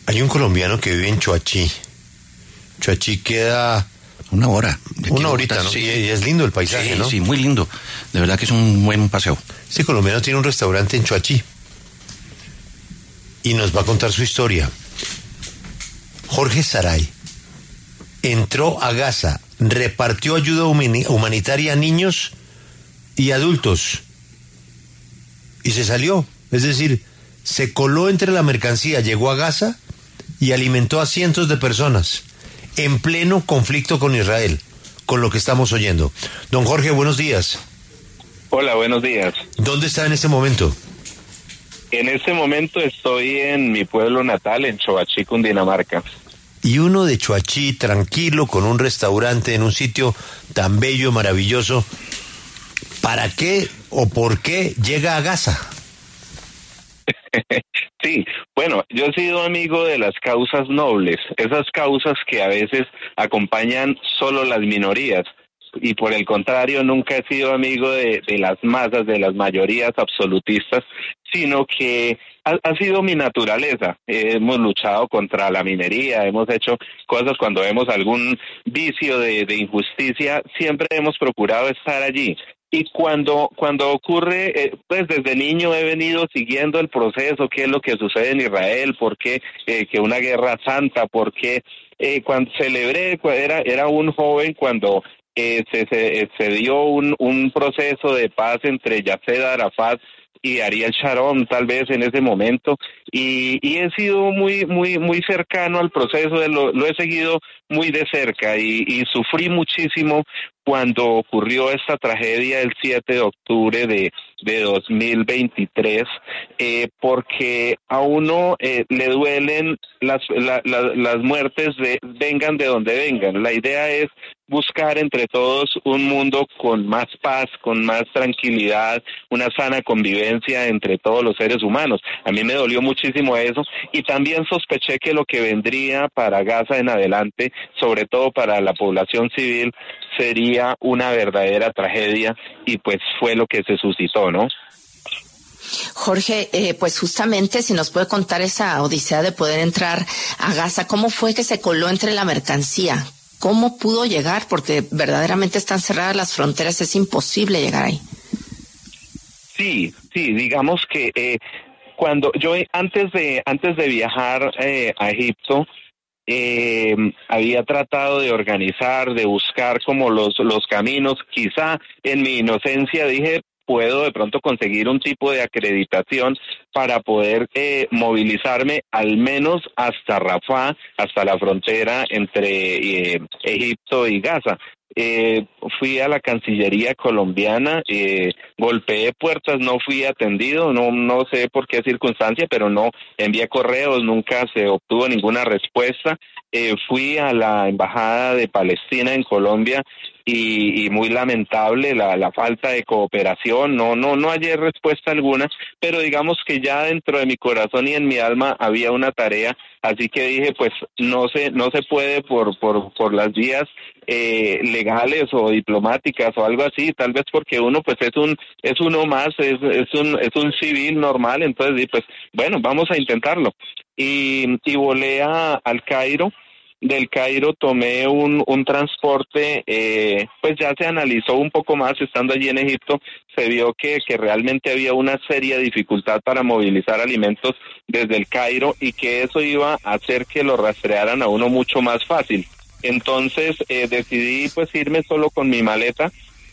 Hay un colombiano que vive en Choachí. Choachí queda... Una hora. Una horita, ¿no? Sí. Y es lindo el paisaje, Sí, ¿no? sí, muy lindo. De verdad que es un buen paseo. Este colombiano tiene un restaurante en Choachí. Y nos va a contar su historia. Jorge Saray entró a Gaza, repartió ayuda humanitaria a niños y adultos. Y se salió. Es decir, se coló entre la mercancía, llegó a Gaza y alimentó a cientos de personas en pleno conflicto con Israel, con lo que estamos oyendo. Don Jorge, buenos días. Hola, buenos días. ¿Dónde está en este momento? En este momento estoy en mi pueblo natal, en Choachí, Cundinamarca. Y uno de Choachí, tranquilo, con un restaurante en un sitio tan bello, maravilloso, ¿para qué o por qué llega a Gaza? Sí, bueno, yo he sido amigo de las causas nobles, esas causas que a veces acompañan solo las minorías, y por el contrario nunca he sido amigo de las masas, de las mayorías absolutistas, sino que ha sido mi naturaleza. Hemos luchado contra la minería, hemos hecho cosas cuando vemos algún vicio de injusticia, siempre hemos procurado estar allí. Y cuando ocurre, pues desde niño he venido siguiendo el proceso, qué es lo que sucede en Israel, por qué que una guerra santa, por qué cuando celebré, era un joven cuando se dio un proceso de paz entre Yasser Arafat y Ariel Sharon, tal vez en ese momento, y he sido muy cercano al proceso, lo he seguido muy de cerca y sufrí muchísimo cuando ocurrió esta tragedia el 7 de octubre de 2023, porque a uno le duelen las muertes vengan de donde vengan. La idea es buscar entre todos un mundo con más paz, con más tranquilidad, una sana convivencia entre todos los seres humanos. A mí me dolió muchísimo eso y también sospeché que lo que vendría para Gaza en adelante, sobre todo para la población civil, sería una verdadera tragedia y pues fue lo que se suscitó, ¿no? Jorge, pues justamente si nos puede contar esa odisea de poder entrar a Gaza, ¿cómo fue que se coló entre la mercancía? ¿Cómo pudo llegar? Porque verdaderamente están cerradas las fronteras, es imposible llegar ahí. Sí, digamos que cuando yo antes de viajar a Egipto, había tratado de organizar, de buscar como los caminos. Quizá en mi inocencia dije, puedo de pronto conseguir un tipo de acreditación para poder movilizarme al menos hasta Rafah, hasta la frontera entre Egipto y Gaza. Fui a la Cancillería colombiana, golpeé puertas, no fui atendido, no sé por qué circunstancia, pero no envié correos, nunca se obtuvo ninguna respuesta. Fui a la Embajada de Palestina en Colombia y muy lamentable la falta de cooperación, no hallé respuesta alguna, pero digamos que ya dentro de mi corazón y en mi alma había una tarea, así que dije, pues no se puede por las vías legales o diplomáticas o algo así, tal vez porque uno pues es uno más, es un civil normal, entonces dije, pues bueno, vamos a intentarlo y volé al Cairo. Del Cairo tomé un transporte, pues ya se analizó un poco más estando allí en Egipto, se vio que realmente había una seria dificultad para movilizar alimentos desde el Cairo y que eso iba a hacer que lo rastrearan a uno mucho más fácil. Entonces decidí pues irme solo con mi maleta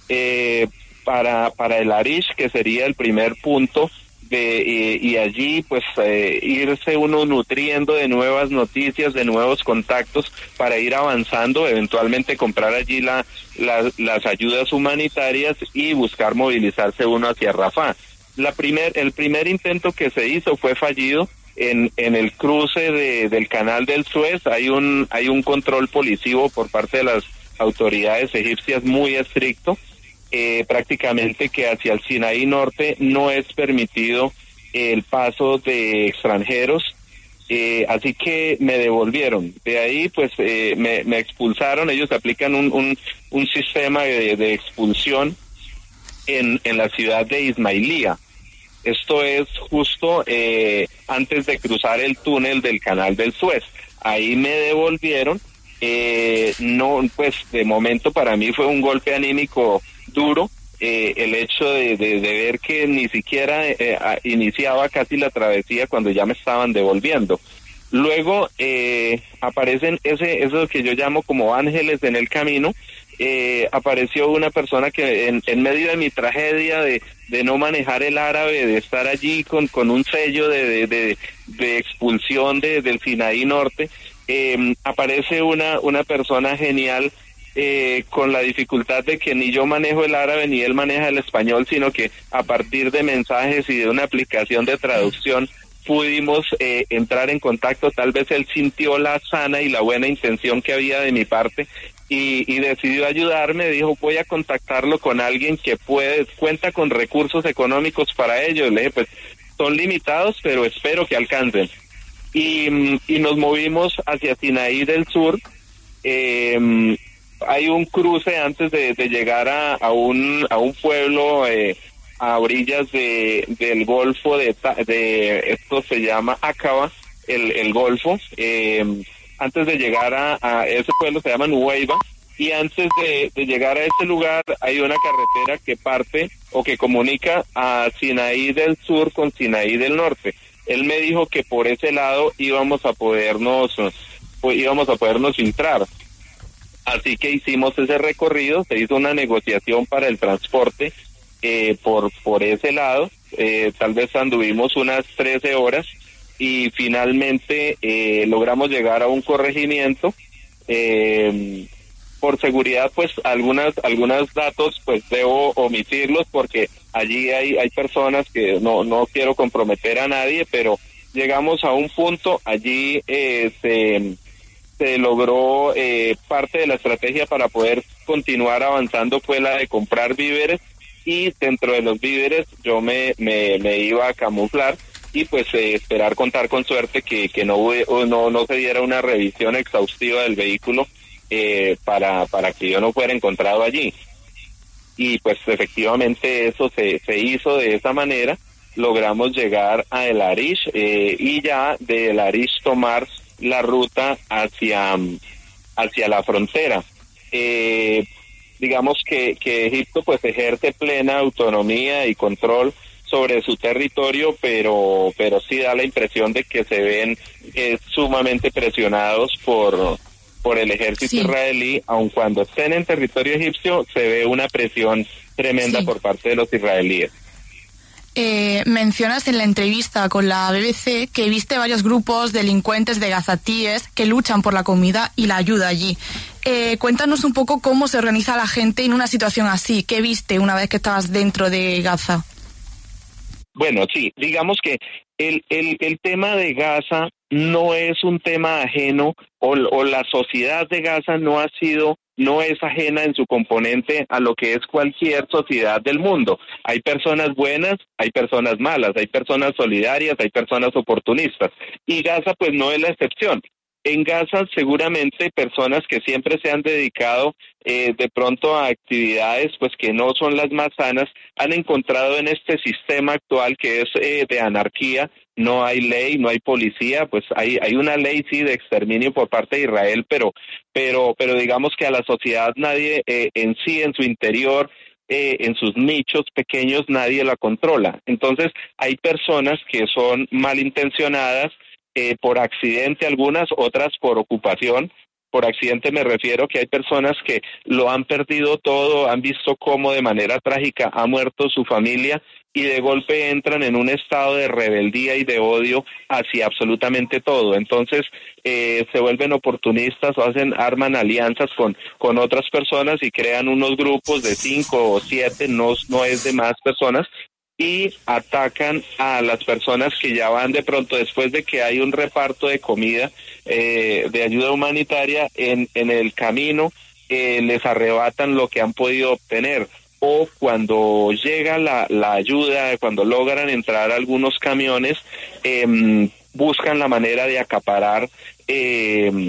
para el Arish, que sería el primer punto. Y allí pues irse uno nutriendo de nuevas noticias, de nuevos contactos para ir avanzando, eventualmente comprar allí las ayudas humanitarias y buscar movilizarse uno hacia Rafah. El primer intento que se hizo fue fallido. En el cruce del canal del Suez hay un control policivo por parte de las autoridades egipcias muy estricto. Prácticamente que hacia el Sinaí Norte no es permitido el paso de extranjeros, así que me devolvieron. De ahí pues me expulsaron. Ellos aplican un sistema de expulsión en la ciudad de Ismailía. Esto es justo antes de cruzar el túnel del Canal del Suez. Ahí me devolvieron. No, pues de momento para mí fue un golpe anímico duro, el hecho de ver que ni siquiera iniciaba casi la travesía cuando ya me estaban devolviendo. Luego aparecen eso que yo llamo como ángeles en el camino. Apareció una persona que en medio de mi tragedia de no manejar el árabe, de estar allí con un sello de expulsión del Sinaí Norte, aparece una persona genial, con la dificultad de que ni yo manejo el árabe ni él maneja el español, sino que a partir de mensajes y de una aplicación de traducción pudimos entrar en contacto. Tal vez él sintió la sana y la buena intención que había de mi parte y decidió ayudarme. Dijo, voy a contactarlo con alguien que cuenta con recursos económicos para ello. Le dije, pues son limitados, pero espero que alcancen. Y nos movimos hacia Sinaí del Sur. Hay un cruce antes de llegar a un pueblo a orillas del Golfo de esto se llama Aqaba, el Golfo. Antes de llegar a ese pueblo se llama Nuweiba, y antes de llegar a ese lugar hay una carretera que parte o que comunica a Sinaí del Sur con Sinaí del Norte. Él me dijo que por ese lado íbamos a podernos filtrar. Así que hicimos ese recorrido, se hizo una negociación para el transporte por ese lado. Tal vez anduvimos unas 13 horas y finalmente logramos llegar a un corregimiento. Por seguridad, pues algunos datos pues debo omitirlos porque allí hay personas que no quiero comprometer a nadie, pero llegamos a un punto, allí se logró parte de la estrategia para poder continuar avanzando fue la de comprar víveres, y dentro de los víveres yo me iba a camuflar y pues esperar contar con suerte que no se diera una revisión exhaustiva del vehículo para que yo no fuera encontrado allí. Y pues efectivamente eso se hizo de esa manera. Logramos llegar a El Arish y ya de El Arish tomar la ruta hacia la frontera. Digamos que Egipto pues ejerce plena autonomía y control sobre su territorio, pero sí da la impresión de que se ven sumamente presionados por el ejército israelí. Aun cuando estén en territorio egipcio, se ve una presión tremenda por parte de los israelíes. Mencionas en la entrevista con la BBC que viste varios grupos delincuentes de gazatíes que luchan por la comida y la ayuda allí. Cuéntanos un poco cómo se organiza la gente en una situación así. ¿Qué viste una vez que estabas dentro de Gaza? Bueno, sí, digamos que el tema de Gaza no es un tema ajeno, o la sociedad de Gaza no es ajena en su componente a lo que es cualquier sociedad del mundo. Hay personas buenas, hay personas malas, hay personas solidarias, hay personas oportunistas, y Gaza pues no es la excepción. En Gaza seguramente personas que siempre se han dedicado de pronto a actividades pues que no son las más sanas, han encontrado en este sistema actual que es de anarquía. No hay ley, no hay policía, pues hay una ley sí de exterminio por parte de Israel, pero digamos que a la sociedad nadie en sí, en su interior, en sus nichos pequeños, nadie la controla. Entonces hay personas que son malintencionadas, por accidente algunas, otras por ocupación. Por accidente me refiero que hay personas que lo han perdido todo, han visto cómo de manera trágica ha muerto su familia y de golpe entran en un estado de rebeldía y de odio hacia absolutamente todo. Entonces se vuelven oportunistas o arman alianzas con otras personas y crean unos grupos de 5 o 7, no es de más personas, y atacan a las personas que ya van de pronto después de que hay un reparto de comida, de ayuda humanitaria en el camino, les arrebatan lo que han podido obtener, o cuando llega la ayuda, cuando logran entrar algunos camiones, buscan la manera de acaparar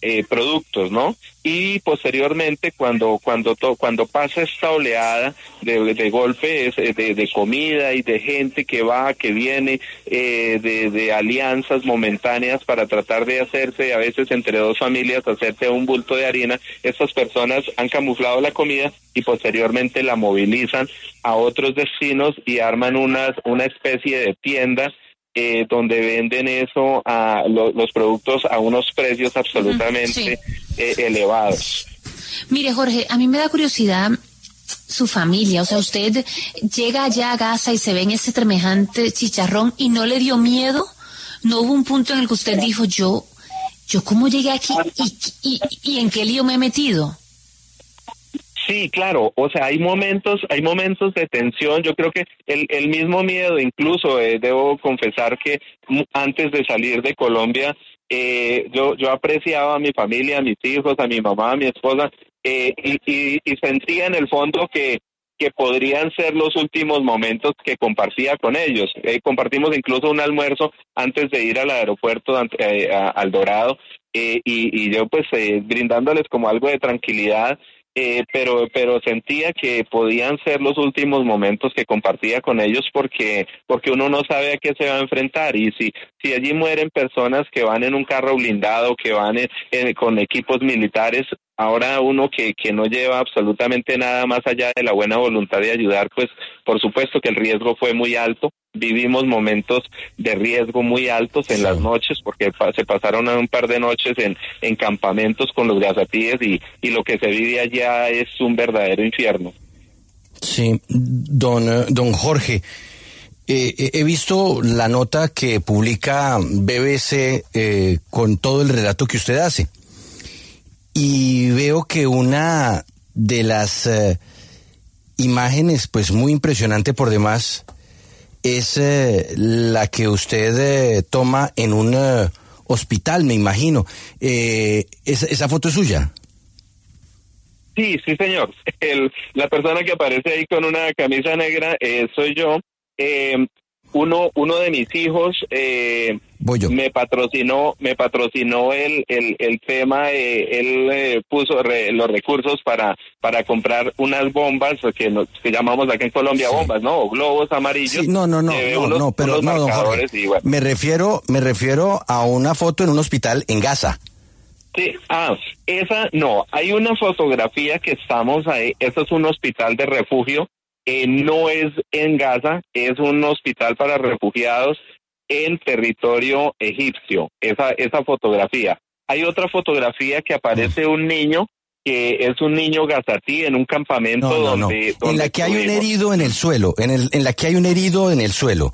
productos, ¿no? Y posteriormente cuando pasa esta oleada de golpe de comida y de gente que va, que viene, de alianzas momentáneas para tratar de hacerse, a veces entre dos familias, hacerse un bulto de harina, estas personas han camuflado la comida y posteriormente la movilizan a otros destinos y arman una especie de tienda donde venden eso a los productos a unos precios absolutamente elevados. Mire, Jorge, a mí me da curiosidad su familia, o sea, usted llega allá a Gaza y se ve en ese semejante chicharrón y no le dio miedo, no hubo un punto en el que usted dijo, yo cómo llegué aquí y en qué lío me he metido. Sí, claro, o sea, hay momentos de tensión. Yo creo que el mismo miedo, incluso debo confesar que antes de salir de Colombia, yo apreciaba a mi familia, a mis hijos, a mi mamá, a mi esposa, y sentía en el fondo que podrían ser los últimos momentos que compartía con ellos. Compartimos incluso un almuerzo antes de ir al aeropuerto al Dorado, y yo pues brindándoles como algo de tranquilidad. Pero sentía que podían ser los últimos momentos que compartía con ellos porque uno no sabe a qué se va a enfrentar, y si allí mueren personas que van en un carro blindado, que van con equipos militares, ahora uno que no lleva absolutamente nada más allá de la buena voluntad de ayudar, pues por supuesto que el riesgo fue muy alto. Vivimos momentos de riesgo muy altos en las noches, porque se pasaron un par de noches en campamentos con los gazatíes, y lo que se vive allá es un verdadero infierno. Sí, don Jorge, he visto la nota que publica BBC con todo el relato que usted hace, y veo que una de las imágenes, pues muy impresionante por demás, es la que usted toma en un hospital, me imagino. ¿Esa foto es suya? Sí, señor. La persona que aparece ahí con una camisa negra soy yo. Uno de mis hijos me patrocinó el tema. Él puso los recursos para comprar unas bombas que llamamos acá en Colombia bombas, ¿no? O globos amarillos. Sí, no, pero no, don Jorge. Bueno. Me refiero a una foto en un hospital en Gaza. Sí, esa no. Hay una fotografía que estamos ahí. Eso es un hospital de refugio. No es en Gaza, es un hospital para refugiados en territorio egipcio, esa fotografía. Hay otra fotografía que aparece un niño, que es un niño gazatí en un campamento donde en la que hay un herido en el suelo, en la que hay un herido en el suelo.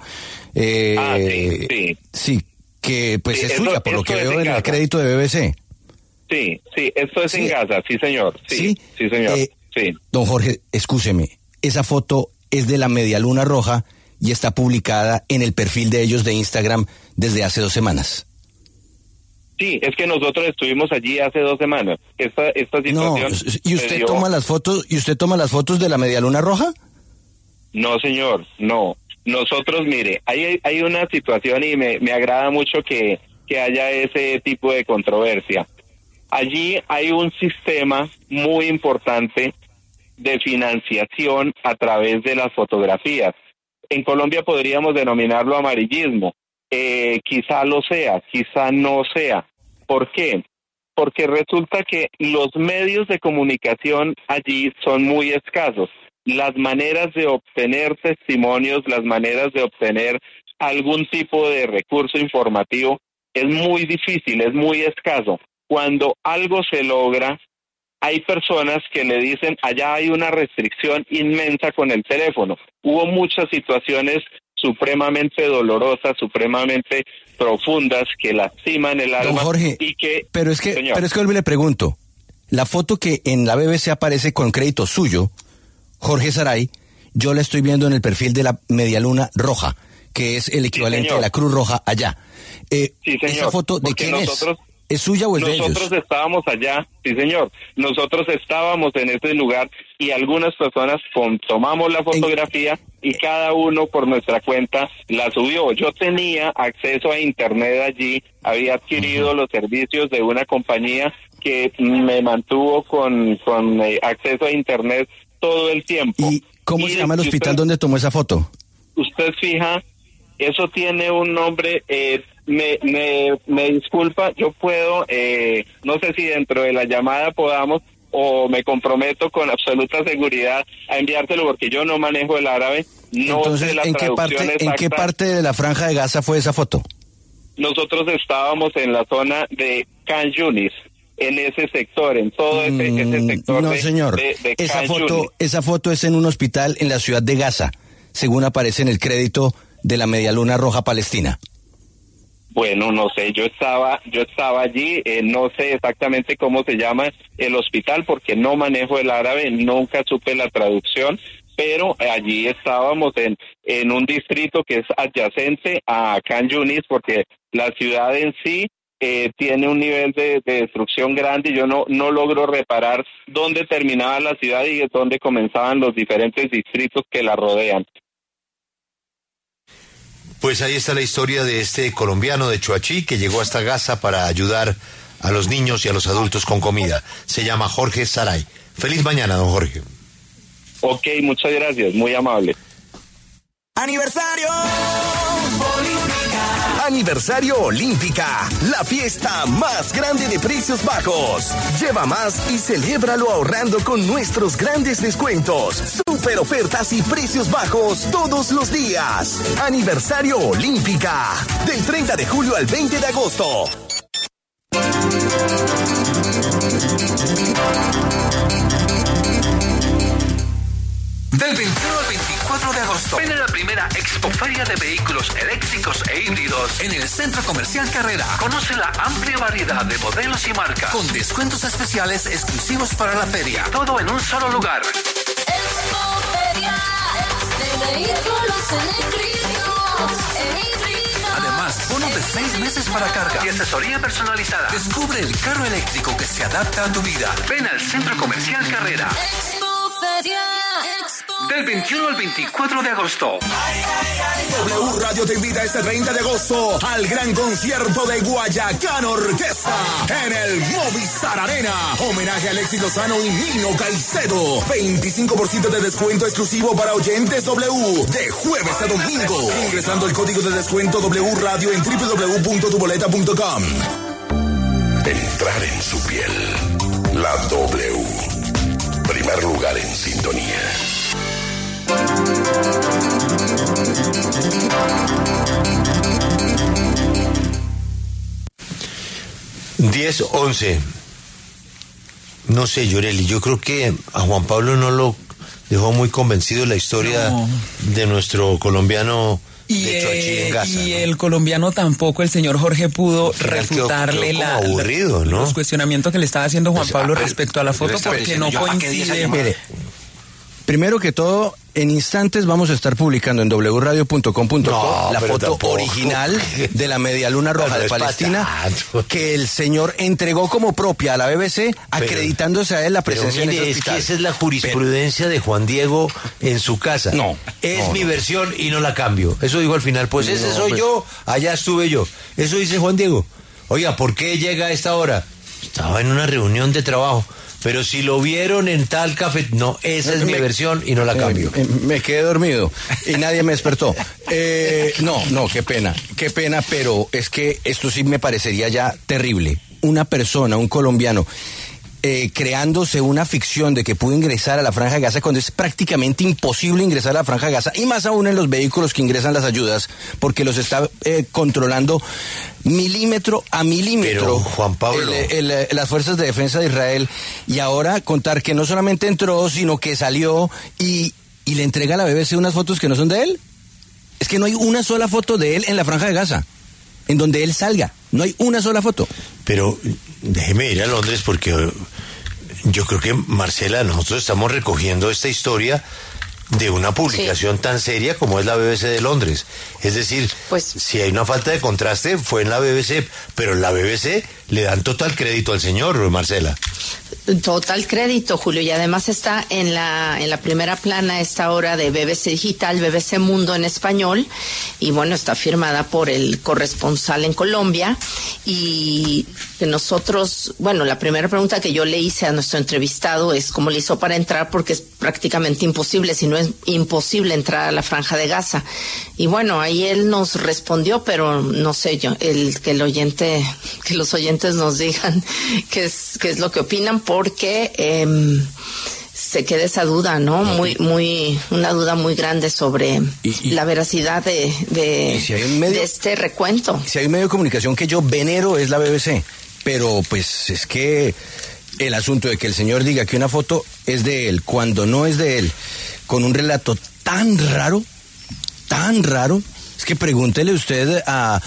Sí, que pues es suya, por lo que veo en el crédito de BBC. Sí, esto es en Gaza, sí señor. Sí, señor. Sí. Don Jorge, excúseme. Esa foto es de la Medialuna Roja y está publicada en el perfil de ellos de Instagram desde hace 2 semanas. Sí, es que nosotros estuvimos allí hace 2 semanas. Esta situación. No, ¿y usted toma las fotos de la Medialuna Roja? No, señor, no. Nosotros, mire, hay una situación y me agrada mucho que haya ese tipo de controversia. Allí hay un sistema muy importante de financiación a través de las fotografías. En Colombia podríamos denominarlo amarillismo. Quizá lo sea, quizá no sea. ¿Por qué? Porque resulta que los medios de comunicación allí son muy escasos. Las maneras de obtener testimonios, las maneras de obtener algún tipo de recurso informativo es muy difícil, es muy escaso. Cuando algo se logra, hay personas que le dicen, allá hay una restricción inmensa con el teléfono. Hubo muchas situaciones supremamente dolorosas, supremamente profundas, que lastiman el alma. Don Jorge, pero es que hoy le pregunto, la foto que en la BBC aparece con crédito suyo, Jorge Saray, yo la estoy viendo en el perfil de la Medialuna Roja, que es el equivalente de la Cruz Roja allá. Sí, señor. ¿Esa foto de quién ¿Es suya o es de ellos? Nosotros estábamos allá, sí señor, nosotros estábamos en ese lugar y algunas personas tomamos la fotografía y cada uno por nuestra cuenta la subió. Yo tenía acceso a internet allí, había adquirido los servicios de una compañía que me mantuvo con acceso a internet todo el tiempo. ¿Y cómo se llama el hospital donde tomó esa foto? Usted fija, eso tiene un nombre, me disculpa, yo puedo, no sé si dentro de la llamada podamos, o me comprometo con absoluta seguridad a enviártelo porque yo no manejo el árabe. No Entonces, sé la ¿en qué parte de la Franja de Gaza fue esa foto? Nosotros estábamos en la zona de Khan Yunis, en ese sector, en todo ese sector. No, señor, esa foto es en un hospital en la ciudad de Gaza, según aparece en el crédito de la Media Luna Roja Palestina. Bueno, no sé, yo estaba allí, no sé exactamente cómo se llama el hospital porque no manejo el árabe, nunca supe la traducción, pero allí estábamos en un distrito que es adyacente a Khan Yunis porque la ciudad en sí tiene un nivel de destrucción grande y yo no logro reparar dónde terminaba la ciudad y dónde comenzaban los diferentes distritos que la rodean. Pues ahí está la historia de este colombiano de Choachí que llegó hasta Gaza para ayudar a los niños y a los adultos con comida. Se llama Jorge Saray. Feliz mañana, don Jorge. Ok, muchas gracias, muy amable. ¡Aniversario Olímpica! Aniversario Olímpica, la fiesta más grande de precios bajos. Lleva más y celébralo ahorrando con nuestros grandes descuentos. Super ofertas y precios bajos todos los días. Aniversario Olímpica, del 30 de julio al 20 de agosto. Del 21 al 24 de agosto, ven a la primera Expoferia de Vehículos Eléctricos e Híbridos en el Centro Comercial Carrera. Conoce la amplia variedad de modelos y marcas, con descuentos especiales exclusivos para la feria. Todo en un solo lugar. Expoferia de Vehículos Eléctricos e Híbridos. Además, bonos de 6 meses para carga y asesoría personalizada. Descubre el carro eléctrico que se adapta a tu vida. Ven al Centro Comercial Carrera. Expoferia. Del 21 al 24 de agosto. W Radio te invita este 30 de agosto al gran concierto de Guayacán Orquesta en el Movistar Arena. Homenaje a Alexis Lozano y Nino Caicedo. 25% de descuento exclusivo para oyentes W de jueves a domingo. Ingresando el código de descuento W Radio en www.tuboleta.com. Entrar en su piel. La W. Primer lugar en sintonía. 10:11. No sé, Yoreli, yo creo que a Juan Pablo no lo dejó muy convencido la historia de nuestro colombiano de Choachí en Gaza. Y el colombiano tampoco, el señor Jorge pudo refutarle aburrido, ¿no? los cuestionamientos que le estaba haciendo Juan Pablo respecto a la foto porque no coincide. Mire, primero que todo, en instantes vamos a estar publicando en wradio.com.co la foto tampoco original de la Media Luna Roja de Palestina que el señor entregó como propia a la BBC, acreditándose a él la presencia en ese hospital. Es que esa es la jurisprudencia de Juan Diego en su casa. Es mi versión y no la cambio. Eso dijo al final, pues ese soy yo, allá estuve yo. Eso dice Juan Diego. Oiga, ¿por qué llega a esta hora? Estaba en una reunión de trabajo. Pero si lo vieron en tal café... No, esa es mi versión y no la cambio. Me quedé dormido y nadie me despertó. No, qué pena, pero es que esto sí me parecería ya terrible. Una persona, un colombiano, creándose una ficción de que pudo ingresar a la Franja de Gaza cuando es prácticamente imposible ingresar a la Franja de Gaza, y más aún en los vehículos que ingresan las ayudas, porque los está controlando milímetro a milímetro. Pero, Juan Pablo, las fuerzas de defensa de Israel, y ahora contar que no solamente entró, sino que salió y le entrega a la BBC unas fotos que no son de él. Es que no hay una sola foto de él en la Franja de Gaza, en donde él salga. No hay una sola foto. Pero déjeme ir a Londres porque yo creo que, Marcela, nosotros estamos recogiendo esta historia de una publicación tan seria como es la BBC de Londres. Es decir, pues, si hay una falta de contraste, fue en la BBC, pero en la BBC le dan total crédito al señor, Marcela. Total crédito, Julio, y además está en la primera plana esta hora de BBC Digital, BBC Mundo en español, y bueno, está firmada por el corresponsal en Colombia, y que nosotros, bueno, la primera pregunta que yo le hice a nuestro entrevistado es cómo le hizo para entrar, porque es prácticamente imposible, si no es imposible entrar a la Franja de Gaza, y bueno, ahí él nos respondió, pero no sé yo, que los oyentes nos digan qué es lo que opinan, porque se queda esa duda, ¿no? Una duda muy grande sobre la veracidad de este recuento. Si hay un medio de comunicación que yo venero es la BBC, pero pues es que el asunto de que el señor diga que una foto es de él cuando no es de él, con un relato tan raro, es que pregúntele usted a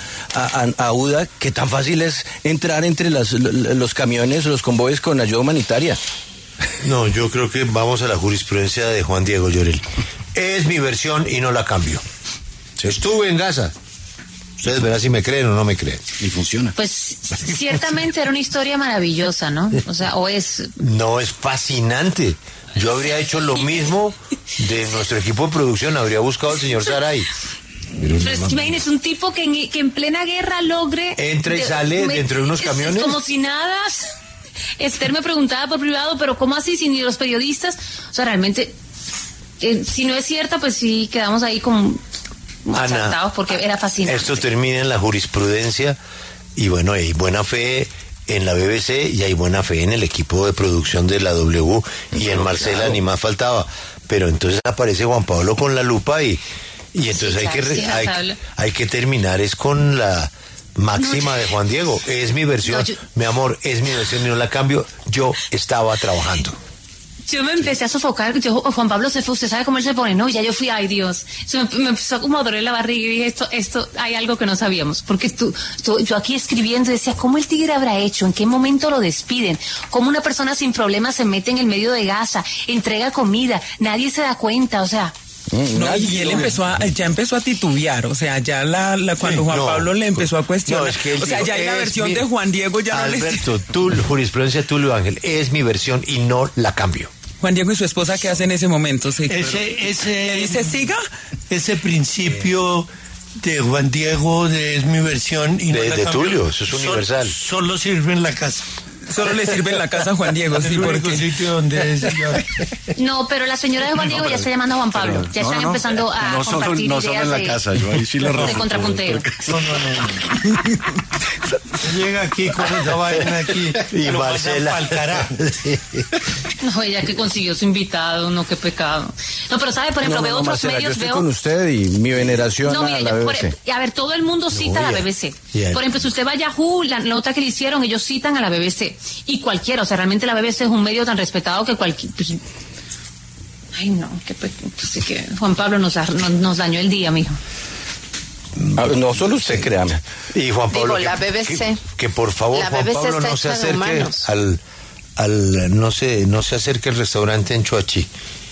UDA qué tan fácil es entrar entre los camiones, los convoyes con ayuda humanitaria. No, yo creo que vamos a la jurisprudencia de Juan Diego Llorel. Es mi versión y no la cambio. Estuve en Gaza. Ustedes verán si me creen o no me creen. Y funciona. Pues ciertamente era una historia maravillosa, ¿no? O sea, No, es fascinante. Yo habría hecho lo mismo de nuestro equipo de producción, habría buscado al señor Saray. Pero imagínese un tipo que en plena guerra logre... Entra y sale dentro de unos camiones. Es como si nada... Esther me preguntaba por privado, pero ¿cómo así? Si ni los periodistas... O sea, realmente, si no es cierta, pues sí quedamos ahí como achatados porque era fascinante. Esto termina en la jurisprudencia y bueno, hay buena fe en la BBC y hay buena fe en el equipo de producción de la W y en Marcela, claro. Ni más faltaba. Pero entonces aparece Juan Pablo con la lupa y entonces hay que terminar es con la máxima de Juan Diego. Es mi versión, mi amor, es mi versión y no la cambio. Yo estaba trabajando. Yo me empecé a sofocar. Juan Pablo se fue, usted sabe cómo él se pone, ¿no? Ya yo fui, ay Dios. Me empezó como a doler la barriga y dije, esto, hay algo que no sabíamos. Porque yo aquí escribiendo decía, ¿cómo el tigre habrá hecho? ¿En qué momento lo despiden? ¿Cómo una persona sin problemas se mete en el medio de Gaza? Entrega comida, nadie se da cuenta, o sea... No, y él ya empezó a titubear, o sea, ya cuando Juan Pablo le empezó a cuestionar, es que o sea, ya en la versión de Juan Diego ya Alberto, jurisprudencia Tulio Ángel, es mi versión y no la cambio. Juan Diego y su esposa, ¿qué hacen en ese momento? ¿Dice siga? Ese principio de Juan Diego es mi versión y no la cambio. De Tulio, eso es universal. Solo sirve en la casa. Solo le sirve en la casa a Juan Diego, sí, porque... sitio donde es No, pero la señora de Juan Diego ya está llamando a Juan Pablo. Ya están empezando a compartir ideas solo en la casa, yo ahí sí lo de contrapunteo. No. Llega aquí con esa vaina aquí y Marcela. No, ella que consiguió su invitado, no, qué pecado. No, pero sabe, por ejemplo, veo otros Marcela, medios, yo estoy con usted y mi veneración a la BBC. A ver, todo el mundo cita a la BBC. Por ejemplo, si usted va a Yahoo, la nota que le hicieron, ellos citan a la BBC. Y cualquiera, o sea, realmente la BBC es un medio tan respetado que cualquier... Pues, ay, no, que Juan Pablo nos dañó el día, mijo. No solo usted, créame. Y Juan Pablo, la BBC. Que por favor, Juan Pablo no se acerque no se acerque al restaurante en Choachí.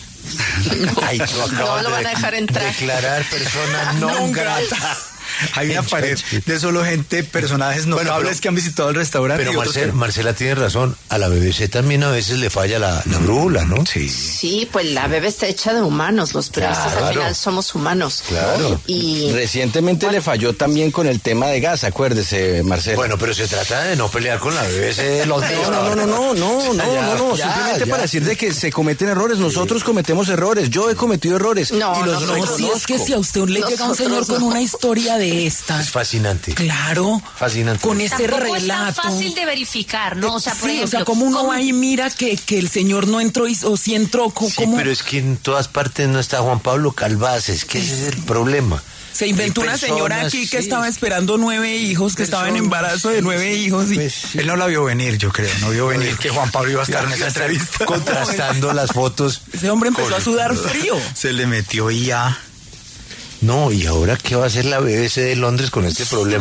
No lo van a dejar entrar. Declarar persona no grata. Hay una pared de solo personajes notables que han visitado el restaurante. Pero Marcela tiene razón, a la BBC también a veces le falla la brújula, ¿no? Sí, pues la BBC está hecha de humanos, los periodistas al final somos humanos. Claro. Y recientemente le falló también con el tema de Gaza, acuérdese, Marcela. Bueno, pero se trata de no pelear con la BBC de los No, simplemente para decir de que se cometen errores, nosotros cometemos errores, yo he cometido errores. No, sí, es que si a usted le llega un señor con una historia de esta. Es fascinante. Claro. Fascinante. Con ese relato. Es tan fácil de verificar, ¿no? O sea, por ejemplo, o sea, como uno va y mira que el señor no entró o sí entró. Pero es que en todas partes no está Juan Pablo Calvaces, que ese es el problema. Se inventó una señora aquí que estaba esperando 9 hijos, que estaba en embarazo de 9 hijos. Y... él no la vio venir, yo creo. No vio venir que Juan Pablo iba a estar en esa entrevista. Contrastando las fotos. Ese hombre empezó a sudar frío. Se le metió ya. No, ¿y ahora qué va a hacer la BBC de Londres con este problema?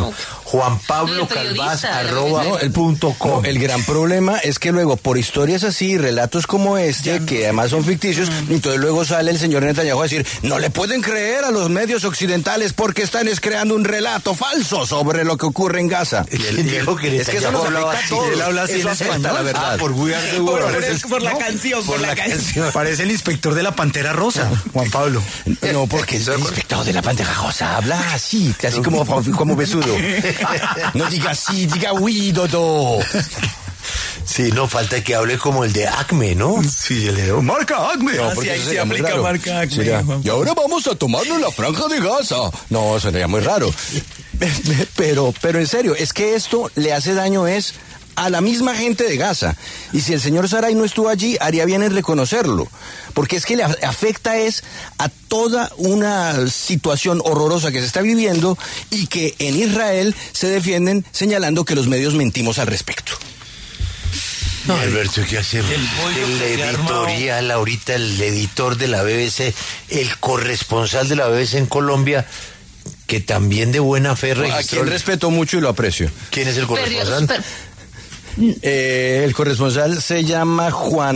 juanpablocalvaz@.com. El gran problema es que luego, por historias así, relatos como este, que además son ficticios, entonces luego sale el señor Netanyahu a decir, no le pueden creer a los medios occidentales porque están creando un relato falso sobre lo que ocurre en Gaza. Y él dijo que es que eso nos afecta a todos. Él habla así en español, la verdad. Por la canción, por la canción. Parece el inspector de la Pantera Rosa, Juan Pablo. No, porque el inspector de la Pantera Rosa habla así, casi como besudo. No diga sí, diga oui, Dodo. Sí, no, falta que hable como el de Acme, ¿no? Sí, el de marca Acme. No, porque ahí eso se aplica marca Acme. Sería, y ahora vamos a tomarnos la franja de Gaza. No, sería muy raro. Pero en serio, es que esto le hace daño a la misma gente de Gaza. Y si el señor Saray no estuvo allí, haría bien en reconocerlo. Porque es que le afecta a toda una situación horrorosa que se está viviendo y que en Israel se defienden señalando que los medios mentimos al respecto. No, Alberto, ¿qué hacemos? El editorial, ahorita el editor de la BBC, el corresponsal de la BBC en Colombia, que también de buena fe registró... A quien respeto mucho y lo aprecio. ¿Quién es el corresponsal? El corresponsal se llama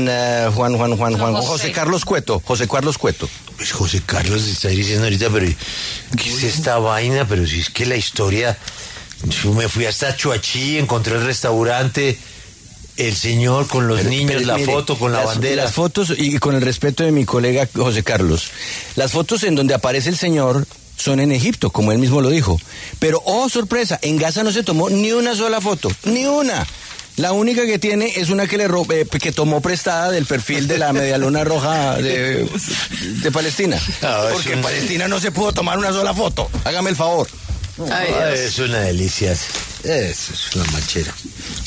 José Carlos Cueto. José Carlos Cueto. Pues José Carlos está diciendo ahorita, pero ¿qué es esta vaina? Pero si es que la historia... Yo me fui hasta Chuachí, encontré el restaurante... El señor con los niños, la foto con la bandera. Las fotos, y con el respeto de mi colega José Carlos, las fotos en donde aparece el señor son en Egipto, como él mismo lo dijo. Pero, oh sorpresa, en Gaza no se tomó ni una sola foto, ni una. La única que tiene es una que tomó prestada del perfil de la Medialuna Roja de Palestina. Porque en Palestina no se pudo tomar una sola foto. Hágame el favor. Es una delicia. Eso es una manchera.